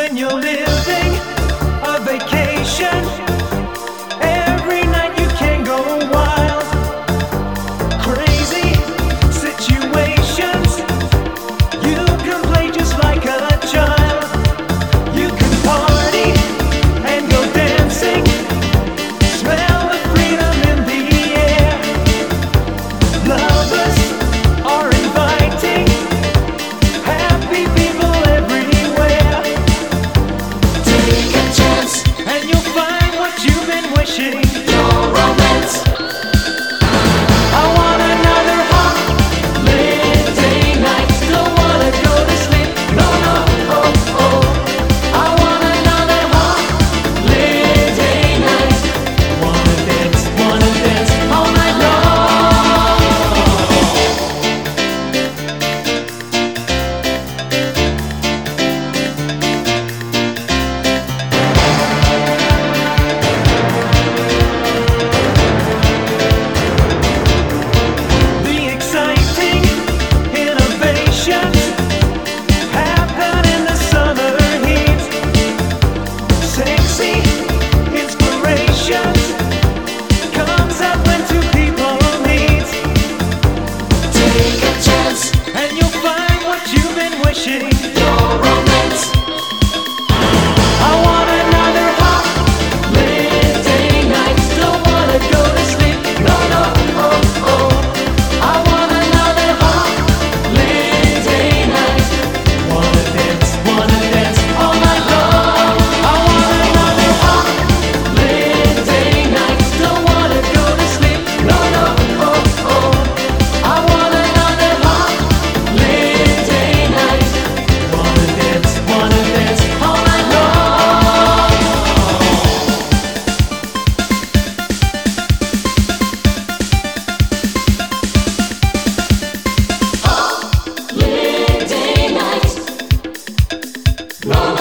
when you're living a vacation. Every night you can go wild, crazy situations. You can play just like a child. You can party and go dancing, smell the freedom in the air. Lovers are inviting, happy people everywhere. Take a chance And you'll find what you've been wishing. your romance. I want another holiday night. Don't wanna go to sleep. No, no, oh, oh. I want another holiday night. Wanna dance all night long. The exciting innovations happen in the summer heat. Sexy inspirations comes up when two people meet. Take a chance And you'll find what you've been wishing. your romance. I want another holiday night. Don't wanna go to sleep. No, no, oh, oh. I want another holiday night. Wanna dance all night long. I want another holiday night. Don't wanna go to sleep. No, no, oh, oh. I want another holiday night. Wanna dance all night long. Holiday night.